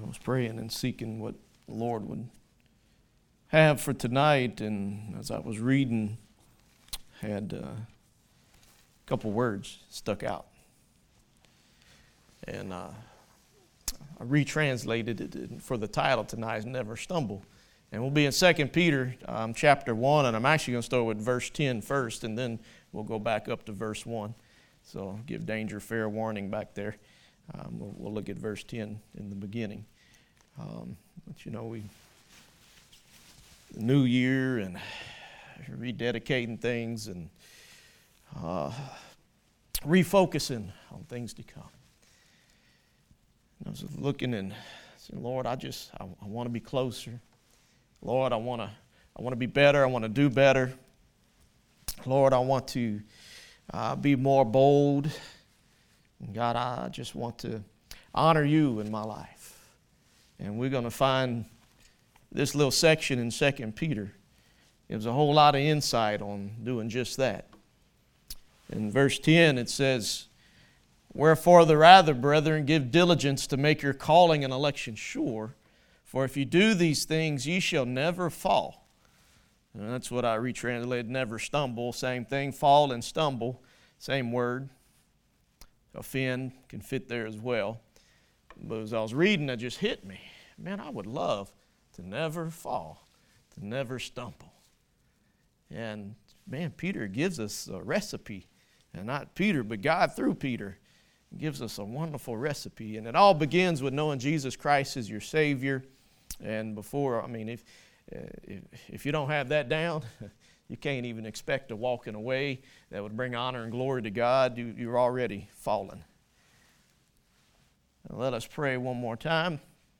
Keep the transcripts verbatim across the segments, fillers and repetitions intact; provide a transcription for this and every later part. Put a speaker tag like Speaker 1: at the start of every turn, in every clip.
Speaker 1: I was praying and seeking what the Lord would have for tonight, and as I was reading, had uh, a couple words stuck out. And uh, I retranslated it for the title tonight, Never Stumble. And we'll be in Second Peter um, chapter one, and I'm actually going to start with verse ten first, and then we'll go back up to verse one. So I'll give danger fair warning back there. Um, we'll, we'll look at verse ten in the beginning. Um, but you know, we the new year and rededicating things and uh, refocusing on things to come. And I was looking and saying, Lord, I just I, I want to be closer. Lord, I want to I want to be better. I want to do better. Lord, I want to uh, be more bold. And God, I just want to honor you in my life. And we're going to find this little section in Second Peter. Gives a whole lot of insight on doing just that. In verse ten it says, wherefore the rather, brethren, give diligence to make your calling and election sure. For if you do these things, ye shall never fall. And that's what I retranslated, never stumble. Same thing, fall and stumble. Same word. Offend can fit there as well. But as I was reading, it just hit me. Man, I would love to never fall, to never stumble. And man, Peter gives us a recipe. And not Peter, but God through Peter gives us a wonderful recipe. And it all begins with knowing Jesus Christ as your Savior. And before, I mean, if, uh, if if you don't have that down, you can't even expect to walk in a way that would bring honor and glory to God. You, you're already fallen. Now let us pray one more time,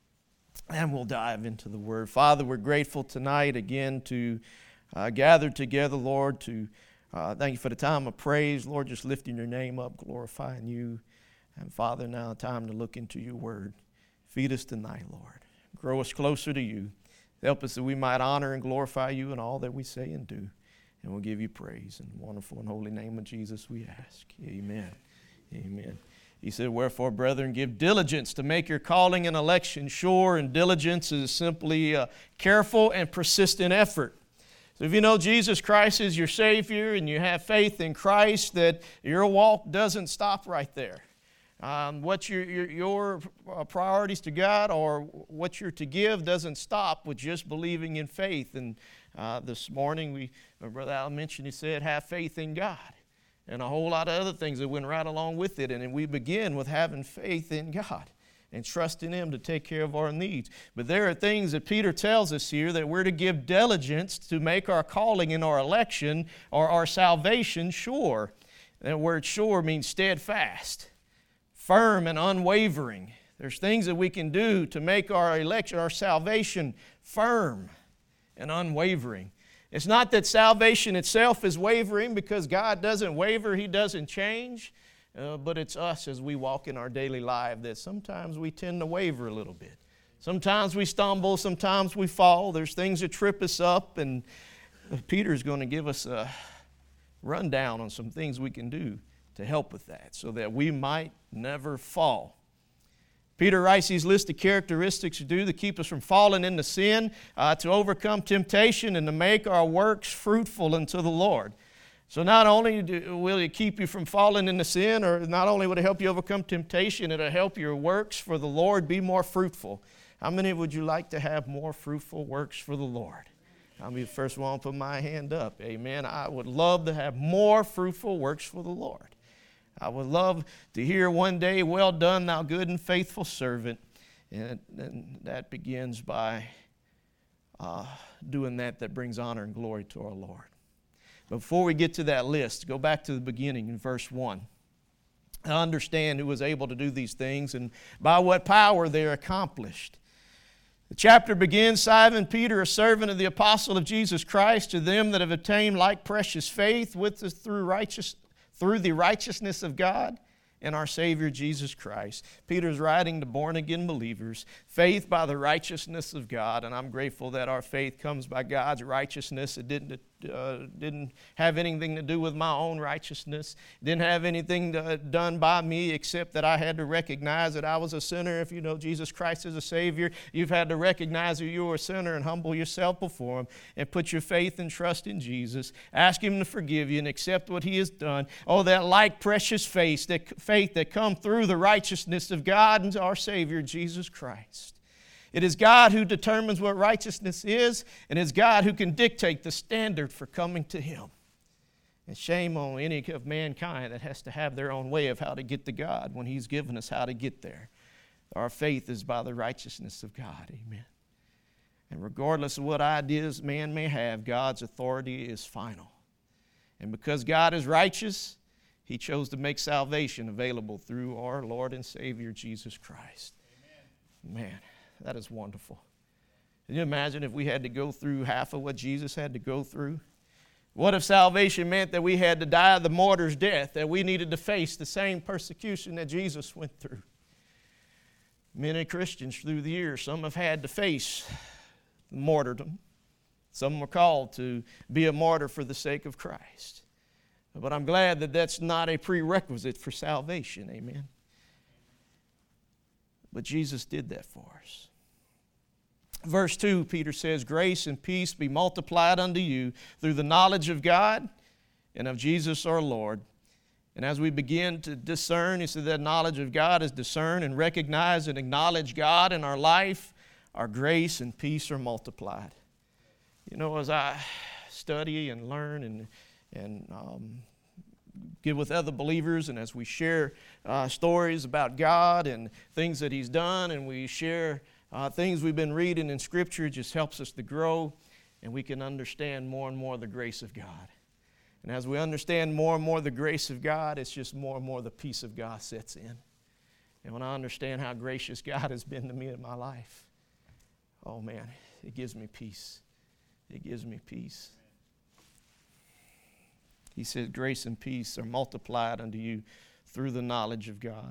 Speaker 1: and we'll dive into the Word. Father, we're grateful tonight again to uh, gather together, Lord, to uh, thank you for the time of praise, Lord, just lifting your name up, glorifying you. And Father, now time to look into your Word. Feed us tonight, Lord. Grow us closer to you. Help us that we might honor and glorify you in all that we say and do. And we'll give you praise. In the wonderful and holy name of Jesus we ask. Amen. Amen. He said, wherefore, brethren, give diligence to make your calling and election sure. And diligence is simply a careful and persistent effort. So if you know Jesus Christ is your Savior and you have faith in Christ, that your walk doesn't stop right there. Um, what your, your, your priorities to God or what you're to give doesn't stop with just believing in faith. And uh, this morning, we, Brother Al mentioned, he said, have faith in God. And a whole lot of other things that went right along with it. And we begin with having faith in God and trusting Him to take care of our needs. But there are things that Peter tells us here that we're to give diligence to make our calling and our election or our salvation sure. That word sure means steadfast, firm and unwavering. There's things that we can do to make our election, our salvation firm and unwavering. It's not that salvation itself is wavering, because God doesn't waver, He doesn't change, uh, but it's us as we walk in our daily life that sometimes we tend to waver a little bit. Sometimes we stumble, sometimes we fall. There's things that trip us up, and Peter's going to give us a rundown on some things we can do to help with that, so that we might never fall. Peter writes these list of characteristics to do to keep us from falling into sin, uh, to overcome temptation, and to make our works fruitful unto the Lord. So not only do, will it keep you from falling into sin, or not only will it help you overcome temptation, it'll help your works for the Lord be more fruitful. How many would you like to have more fruitful works for the Lord? I'll be the first one to put my hand up. Amen. I would love to have more fruitful works for the Lord. I would love to hear one day, well done, thou good and faithful servant. And, and that begins by uh, doing that that brings honor and glory to our Lord. But before we get to that list, go back to the beginning in verse one. I understand who was able to do these things and by what power they are accomplished. The chapter begins, Simon Peter, a servant of the apostle of Jesus Christ, to them that have obtained like precious faith with us through righteous through the righteousness of God and our Savior Jesus Christ. Peter's writing to born-again believers, faith by the righteousness of God, and I'm grateful that our faith comes by God's righteousness. It didn't uh, didn't have anything to do with my own righteousness, didn't have anything to, done by me except that I had to recognize that I was a sinner. If you know Jesus Christ as a Savior, you've had to recognize that you were a sinner and humble yourself before Him and put your faith and trust in Jesus. Ask Him to forgive you and accept what He has done. Oh, that like precious faith that, faith that come through the righteousness of God and our Savior, Jesus Christ. It is God who determines what righteousness is, and it's God who can dictate the standard for coming to Him. And shame on any of mankind that has to have their own way of how to get to God when He's given us how to get there. Our faith is by the righteousness of God. Amen. And regardless of what ideas man may have, God's authority is final. And because God is righteous, He chose to make salvation available through our Lord and Savior, Jesus Christ. Amen. Man. That is wonderful. Can you imagine if we had to go through half of what Jesus had to go through? What if salvation meant that we had to die the martyr's death, that we needed to face the same persecution that Jesus went through? Many Christians through the years, some have had to face martyrdom. Some were called to be a martyr for the sake of Christ. But I'm glad that that's not a prerequisite for salvation. Amen. But Jesus did that for us. Verse two, Peter says, grace and peace be multiplied unto you through the knowledge of God and of Jesus our Lord. And as we begin to discern, he said that knowledge of God is discern and recognize and acknowledge God in our life, our grace and peace are multiplied. You know, as I study and learn and, and um, get with other believers, and as we share uh, stories about God and things that He's done, and we share uh, things we've been reading in Scripture, it just helps us to grow, and we can understand more and more the grace of God. And as we understand more and more the grace of God, it's just more and more the peace of God sets in. And when I understand how gracious God has been to me in my life, oh man, it gives me peace. It gives me peace. He said, grace and peace are multiplied unto you through the knowledge of God.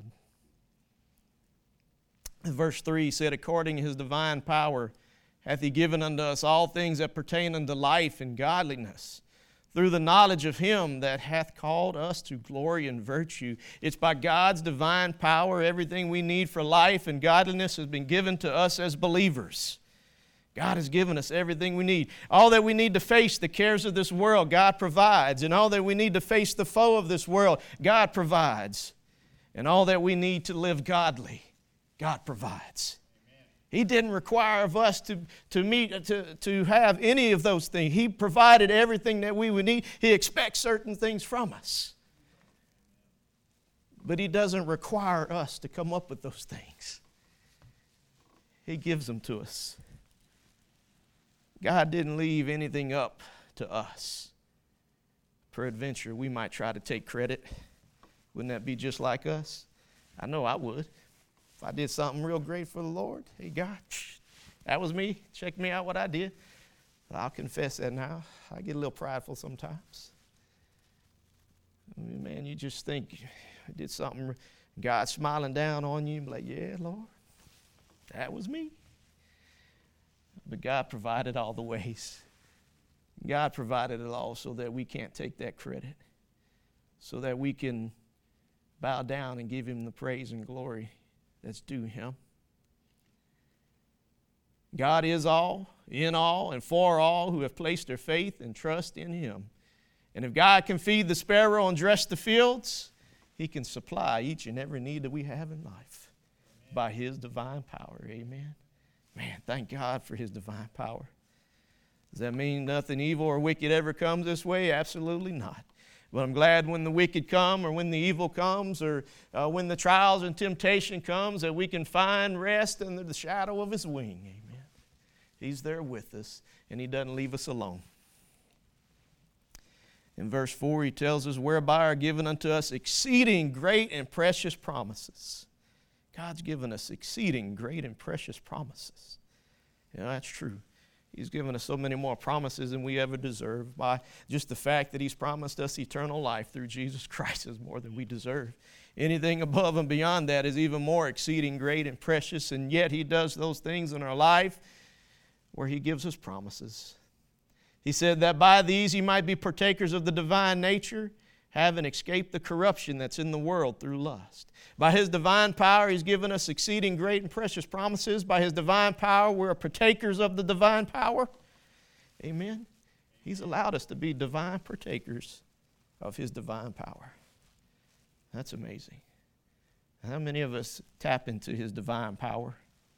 Speaker 1: In verse three, he said, according to His divine power hath He given unto us all things that pertain unto life and godliness, through the knowledge of Him that hath called us to glory and virtue. It's by God's divine power, everything we need for life and godliness has been given to us as believers. God has given us everything we need. All that we need to face the cares of this world, God provides. And all that we need to face the foe of this world, God provides. And all that we need to live godly, God provides. Amen. He didn't require of us to, to, meet, to, to have any of those things. He provided everything that we would need. He expects certain things from us. But He doesn't require us to come up with those things. He gives them to us. God didn't leave anything up to us. Peradventure, we might try to take credit. Wouldn't that be just like us? I know I would. If I did something real great for the Lord, hey, God, that was me. Check me out what I did. I'll confess that now. I get a little prideful sometimes. I mean, man, you just think you did something, God's smiling down on you, like, yeah, Lord, that was me. But God provided all the ways. God provided it all so that we can't take that credit, so that we can bow down and give Him the praise and glory that's due Him. God is all, in all, and for all who have placed their faith and trust in Him. And if God can feed the sparrow and dress the fields, He can supply each and every need that we have in life. Amen. By His divine power. Amen. Man, thank God for His divine power. Does that mean nothing evil or wicked ever comes this way? Absolutely not. But I'm glad when the wicked come, or when the evil comes, or uh, when the trials and temptation comes, that we can find rest under the shadow of His wing. Amen. He's there with us, and He doesn't leave us alone. In verse four, he tells us, whereby are given unto us exceeding great and precious promises. God's given us exceeding great and precious promises. Yeah, that's true. He's given us so many more promises than we ever deserve. By just the fact that He's promised us eternal life through Jesus Christ is more than we deserve. Anything above and beyond that is even more exceeding great and precious, and yet He does those things in our life where He gives us promises. He said that by these ye might be partakers of the divine nature, having escaped the corruption that's in the world through lust. By His divine power, He's given us exceeding great and precious promises. By His divine power, we're partakers of the divine power. Amen. He's allowed us to be divine partakers of His divine power. That's amazing. How many of us tap into His divine power?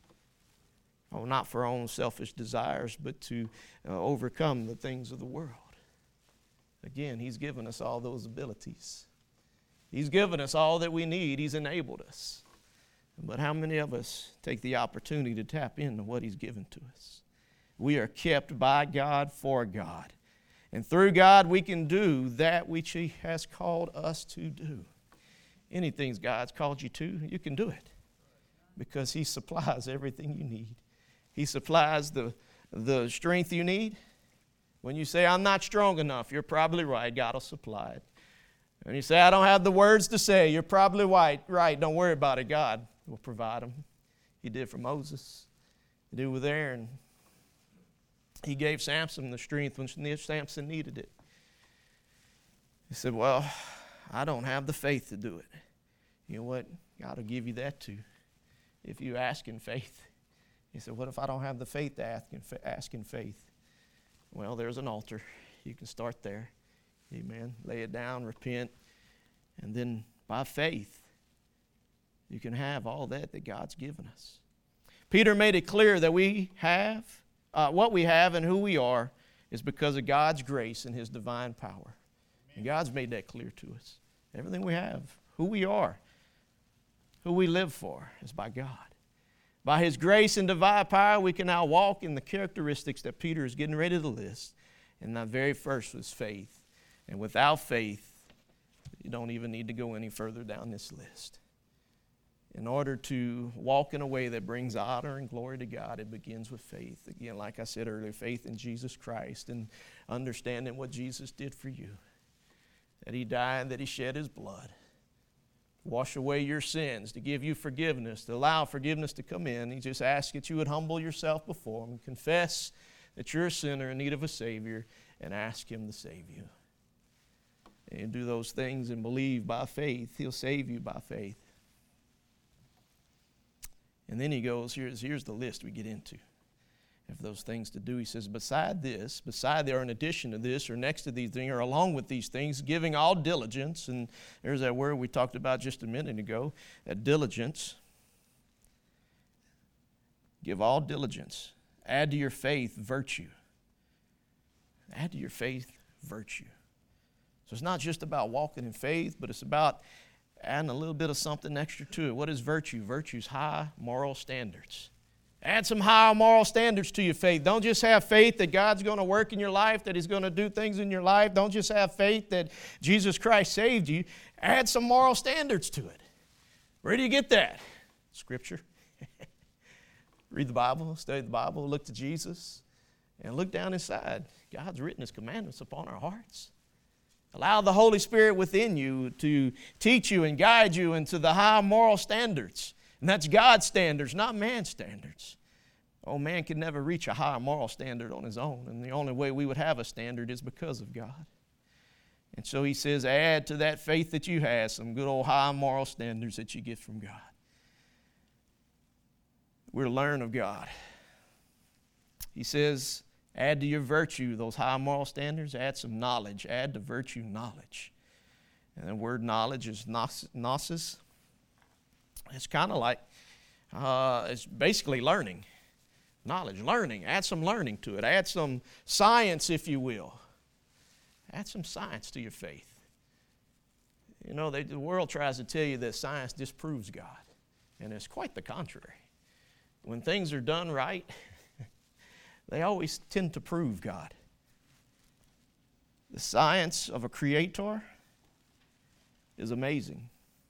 Speaker 1: Oh, not for our own selfish desires, but to uh, overcome the things of the world. Again, He's given us all those abilities. He's given us all that we need. He's enabled us. But how many of us take the opportunity to tap into what He's given to us? We are kept by God for God. And through God, we can do that which He has called us to do. Anything God's called you to, you can do it. Because He supplies everything you need. He supplies the, the strength you need. When you say, I'm not strong enough, you're probably right. God will supply it. When you say, I don't have the words to say, you're probably right. Right. Don't worry about it. God will provide them. He did for Moses. He did with Aaron. He gave Samson the strength when Samson needed it. He said, well, I don't have the faith to do it. You know what? God will give you that too. If you ask in faith. He said, what if I don't have the faith to ask in, ask in faith? Well, there's an altar. You can start there. Amen. Lay it down, repent, and then by faith, you can have all that that God's given us. Peter made it clear that we have, uh, what we have and who we are is because of God's grace and His divine power. And God's made that clear to us. Everything we have, who we are, who we live for is by God. By His grace and divine power, we can now walk in the characteristics that Peter is getting ready to list. And that very first was faith. And without faith, you don't even need to go any further down this list. In order to walk in a way that brings honor and glory to God, it begins with faith. Again, like I said earlier, faith in Jesus Christ and understanding what Jesus did for you. That He died, that He shed His blood. Wash away your sins, to give you forgiveness, to allow forgiveness to come in. He just asks that you would humble yourself before Him, confess that you're a sinner in need of a Savior, and ask Him to save you. And you do those things and believe by faith, He'll save you by faith. And then he goes, here's, here's the list we get into. Of those things to do, he says, beside this, beside there, in addition to this, or next to these things, or along with these things, giving all diligence, and there's that word we talked about just a minute ago, that diligence. Give all diligence. Add to your faith virtue. Add to your faith virtue. So it's not just about walking in faith, but it's about adding a little bit of something extra to it. What is virtue? Virtue's high moral standards. Add some high moral standards to your faith. Don't just have faith that God's going to work in your life, that He's going to do things in your life. Don't just have faith that Jesus Christ saved you. Add some moral standards to it. Where do you get that? Scripture. Read the Bible, study the Bible, look to Jesus, and look down inside. God's written His commandments upon our hearts. Allow the Holy Spirit within you to teach you and guide you into the high moral standards. And that's God's standards, not man's standards. Oh, man can never reach a high moral standard on his own. And the only way we would have a standard is because of God. And so he says, add to that faith that you have some good old high moral standards that you get from God. We're to learn of God. He says, add to your virtue those high moral standards, add some knowledge. Add to virtue knowledge. And the word knowledge is gnosis. It's kind of like, uh, it's basically learning. Knowledge, learning. Add some learning to it. Add some science, if you will. Add some science to your faith. You know, they, the world tries to tell you that science disproves God. And it's quite the contrary. When things are done right, they always tend to prove God. The science of a creator is amazing.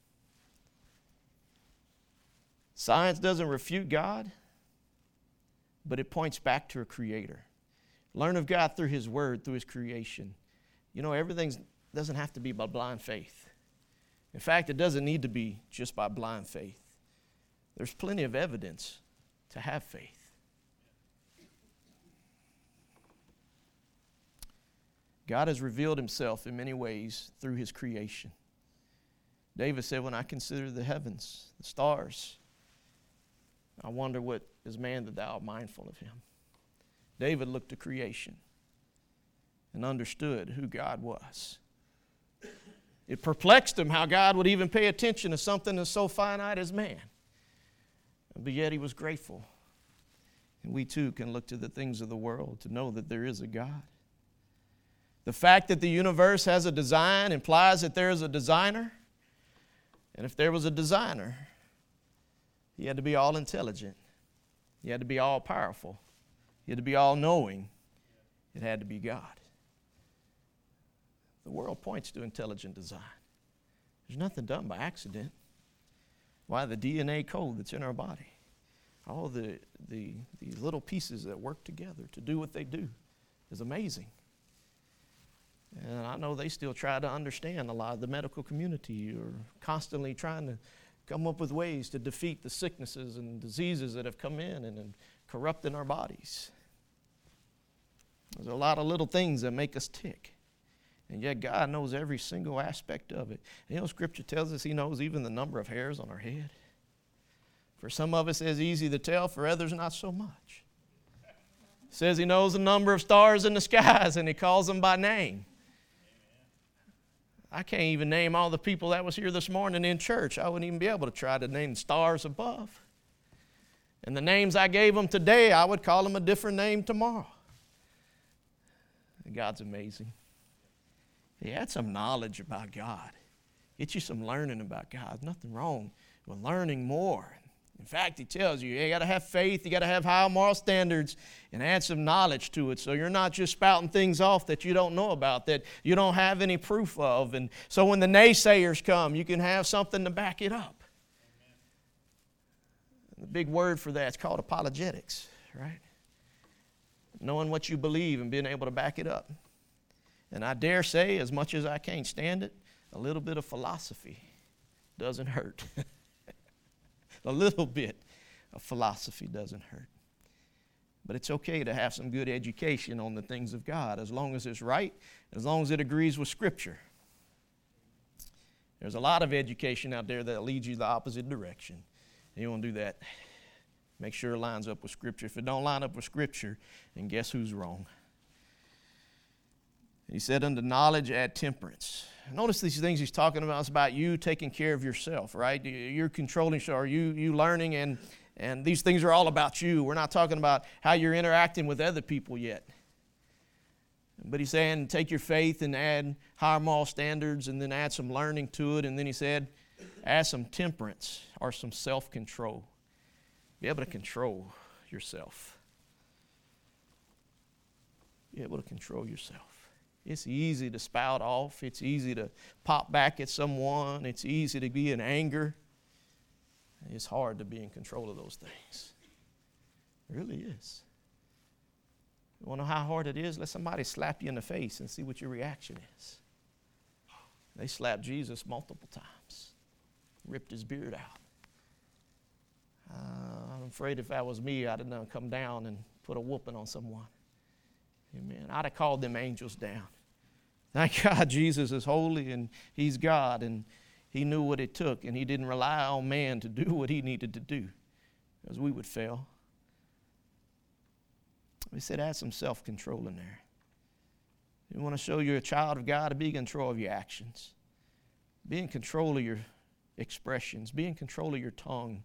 Speaker 1: Science doesn't refute God, but it points back to a creator. Learn of God through His Word, through His creation. You know, everything doesn't have to be by blind faith. In fact, it doesn't need to be just by blind faith. There's plenty of evidence to have faith. God has revealed himself in many ways through his creation. David said, when I consider the heavens, the stars, I wonder what is man that thou art mindful of him. David looked to creation and understood who God was. It perplexed him how God would even pay attention to something as so finite as man. But yet he was grateful. And we too can look to the things of the world to know that there is a God. The fact that the universe has a design implies that there is a designer. And if there was a designer, he had to be all intelligent. He had to be all powerful. He had to be all knowing. It had to be God. The world points to intelligent design. There's nothing done by accident. Why, the D N A code that's in our body, all the, the, the little pieces that work together to do what they do is amazing. And I know they still try to understand, a lot of the medical community are constantly trying to come up with ways to defeat the sicknesses and diseases that have come in and, and corrupting our bodies. There's a lot of little things that make us tick. And yet God knows every single aspect of it. You know, Scripture tells us he knows even the number of hairs on our head. For some of us it's easy to tell, for others not so much. It says he knows the number of stars in the skies and he calls them by name. I can't even name all the people that was here this morning in church. I wouldn't even be able to try to name the stars above. And the names I gave them today, I would call them a different name tomorrow. God's amazing. He had some knowledge about God. Get you some learning about God. Nothing wrong with learning more. In fact, he tells you, you got to have faith, you got to have high moral standards, and add some knowledge to it so you're not just spouting things off that you don't know about, that you don't have any proof of. And so when the naysayers come, you can have something to back it up. The big word for that is called apologetics, right? Knowing what you believe and being able to back it up. And I dare say, as much as I can't stand it, a little bit of philosophy doesn't hurt. A little bit of philosophy doesn't hurt. But it's okay to have some good education on the things of God as long as it's right, as long as it agrees with Scripture. There's a lot of education out there that leads you the opposite direction. And you want to do that. Make sure it lines up with Scripture. If it don't line up with Scripture, then guess who's wrong? He said, unto knowledge add temperance. Notice these things he's talking about. It's about you taking care of yourself, right? You're controlling, so are you, you learning, and, and these things are all about you. We're not talking about how you're interacting with other people yet. But he's saying take your faith and add higher moral standards and then add some learning to it. And then he said add some temperance or some self-control. Be able to control yourself. Be able to control yourself. It's easy to spout off. It's easy to pop back at someone. It's easy to be in anger. It's hard to be in control of those things. It really is. You want to know how hard it is? Let somebody slap you in the face and see what your reaction is. They slapped Jesus multiple times. Ripped his beard out. Uh, I'm afraid if that was me, I'd have done come down and put a whooping on someone. Amen. I'd have called them angels down. Thank God Jesus is holy and he's God, and he knew what it took, and he didn't rely on man to do what he needed to do, because we would fail. He said add some self-control in there. You want to show you're a child of God, to be in control of your actions. Be in control of your expressions. Be in control of your tongue.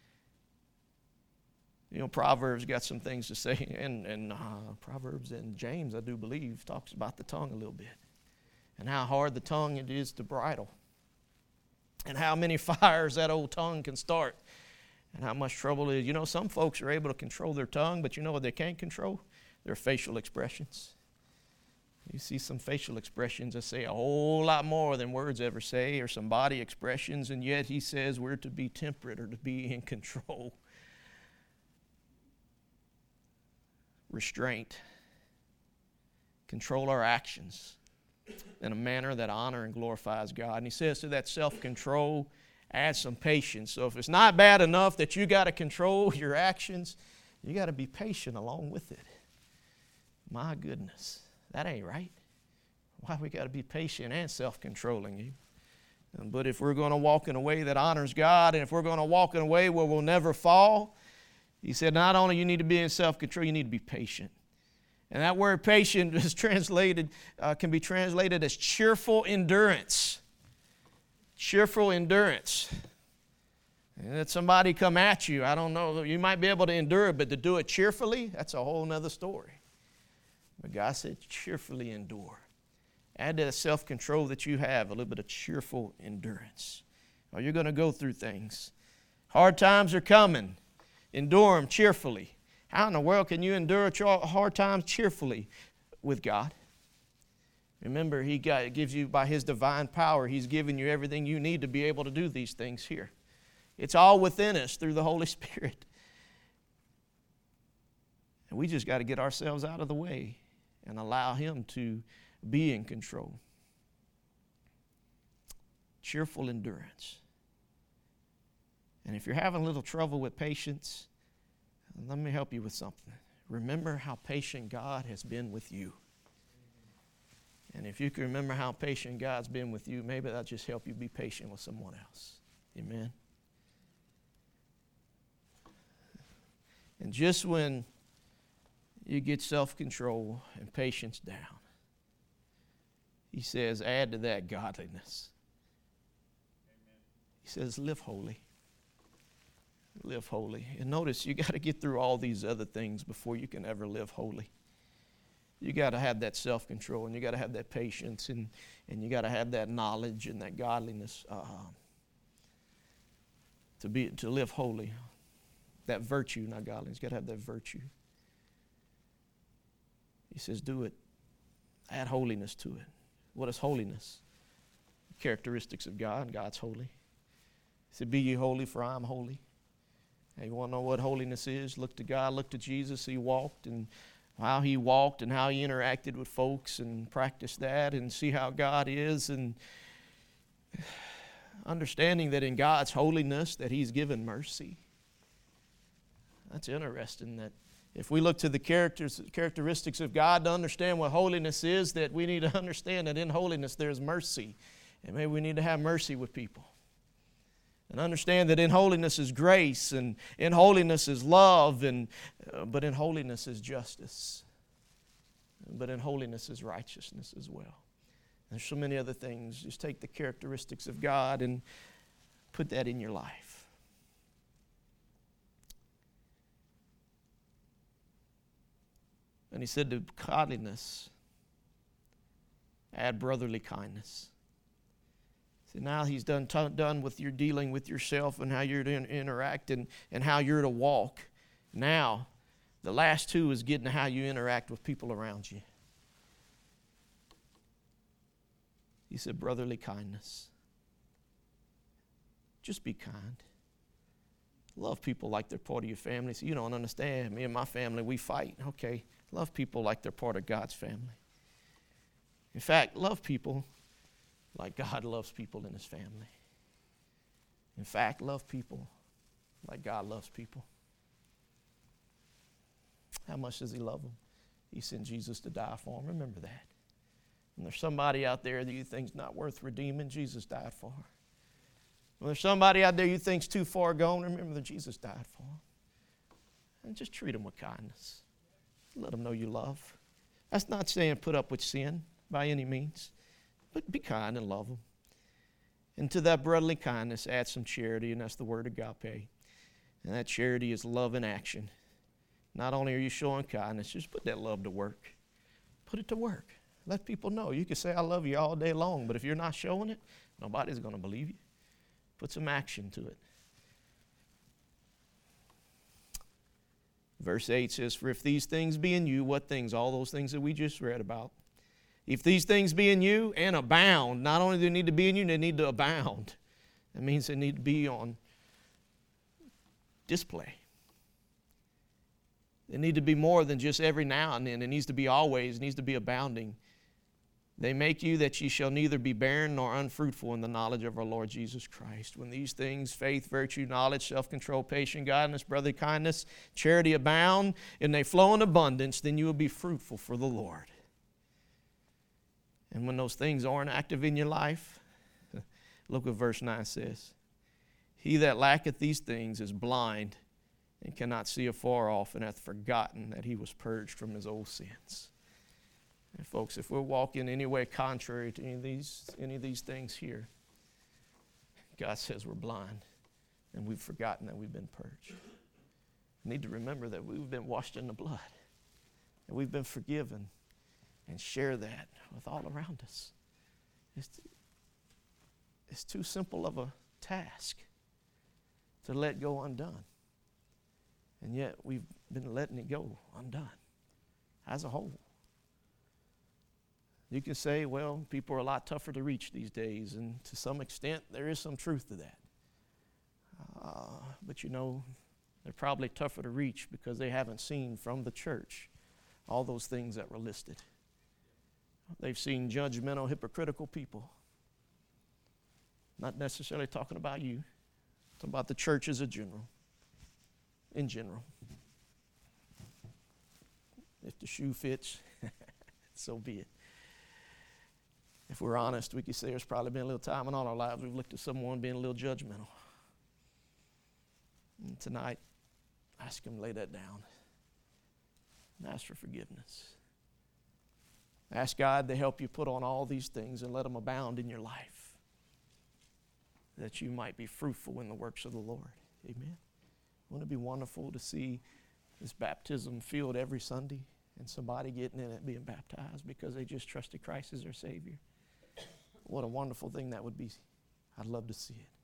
Speaker 1: You know, Proverbs got some things to say, and, and uh, Proverbs and James, I do believe, talks about the tongue a little bit, and how hard the tongue it is to bridle, and how many fires that old tongue can start, and how much trouble it is. You know, some folks are able to control their tongue, but you know what they can't control? Their facial expressions. You see some facial expressions that say a whole lot more than words ever say, or some body expressions, and yet he says we're to be temperate or to be in control. Restraint. Control our actions in a manner that honor and glorifies God. And he says to that self-control, add some patience. So if it's not bad enough that you got to control your actions, you got to be patient along with it. My goodness, that ain't right. Why we got to be patient and self-controlling you. But if we're going to walk in a way that honors God, and if we're going to walk in a way where we'll never fall, he said not only you need to be in self-control, you need to be patient. And that word patient is translated, uh, can be translated as cheerful endurance. Cheerful endurance. And that somebody come at you, I don't know, you might be able to endure it, but to do it cheerfully, that's a whole other story. But God said cheerfully endure. Add to the self-control that you have a little bit of cheerful endurance. Or you're going to go through things. Hard times are coming. Endure them cheerfully. How in the world can you endure hard times cheerfully with God? Remember, He got, gives you, by His divine power, He's given you everything you need to be able to do these things here. It's all within us through the Holy Spirit. And we just got to get ourselves out of the way and allow Him to be in control. Cheerful endurance. And if you're having a little trouble with patience, let me help you with something. Remember how patient God has been with you. And if you can remember how patient God's been with you, maybe that'll just help you be patient with someone else. Amen. And just when you get self-control and patience down, He says, add to that godliness. Amen. He says, live holy. Live holy. And notice, you got to get through all these other things before you can ever live holy. You got to have that self-control, and you got to have that patience, and, and you got to have that knowledge and that godliness uh, to be to live holy. That virtue, not godliness. You got to have that virtue. He says, do it. Add holiness to it. What is holiness? Characteristics of God. God's holy. He said, be ye holy, for I am holy. Now, you want to know what holiness is? Look to God, look to Jesus. He walked, and how He walked and how He interacted with folks, and practice that and see how God is, and understanding that in God's holiness that He's given mercy. That's interesting that if we look to the characters, characteristics of God to understand what holiness is, that we need to understand that in holiness there's mercy. And maybe we need to have mercy with people. And understand that in holiness is grace, and in holiness is love, and uh, but in holiness is justice. But in holiness is righteousness as well. There's so many other things. Just take the characteristics of God and put that in your life. And He said to godliness, add brotherly kindness. See, now He's done t- done with your dealing with yourself and how you're to interact and, and how you're to walk. Now, the last two is getting to how you interact with people around you. He said brotherly kindness. Just be kind. Love people like they're part of your family. So you don't understand. Me and my family, we fight. Okay. Love people like they're part of God's family. In fact, love people like God loves people in His family. In fact, love people like God loves people. How much does He love them? He sent Jesus to die for them. Remember that. When there's somebody out there that you think's not worth redeeming, Jesus died for her. When there's somebody out there you think's too far gone, remember that Jesus died for them. And just treat them with kindness. Let them know you love. That's not saying put up with sin by any means, but be kind and love them. And to that brotherly kindness, add some charity, and that's the word agape. And that charity is love in action. Not only are you showing kindness, just put that love to work. Put it to work. Let people know. You can say, I love you all day long, but if you're not showing it, nobody's going to believe you. Put some action to it. Verse eight says, for if these things be in you, what things? All those things that we just read about. If these things be in you and abound, not only do they need to be in you, they need to abound. That means they need to be on display. They need to be more than just every now and then. It needs to be always. It needs to be abounding. They make you that ye shall neither be barren nor unfruitful in the knowledge of our Lord Jesus Christ. When these things, faith, virtue, knowledge, self-control, patience, godliness, brotherly kindness, charity abound, and they flow in abundance, then you will be fruitful for the Lord. And when those things aren't active in your life, look what verse nine says. He that lacketh these things is blind and cannot see afar off, and hath forgotten that he was purged from his old sins. And folks, if we're walking any way contrary to any of these, any of these things here, God says we're blind and we've forgotten that we've been purged. We need to remember that we've been washed in the blood and we've been forgiven, and share that with all around us. It's, it's too simple of a task to let go undone. And yet we've been letting it go undone as a whole. You can say, well, people are a lot tougher to reach these days, and to some extent there is some truth to that. Uh, but you know, they're probably tougher to reach because they haven't seen from the church all those things that were listed. They've seen judgmental, hypocritical people. Not necessarily talking about you, talking about the church as a general, in general. If the shoe fits, so be it. If we're honest, we could say there's probably been a little time in all our lives we've looked at someone being a little judgmental. And tonight, ask him to lay that down and ask for forgiveness. Ask God to help you put on all these things and let them abound in your life, that you might be fruitful in the works of the Lord. Amen. Wouldn't it be wonderful to see this baptism field every Sunday and somebody getting in it being baptized because they just trusted Christ as their Savior? What a wonderful thing that would be. I'd love to see it.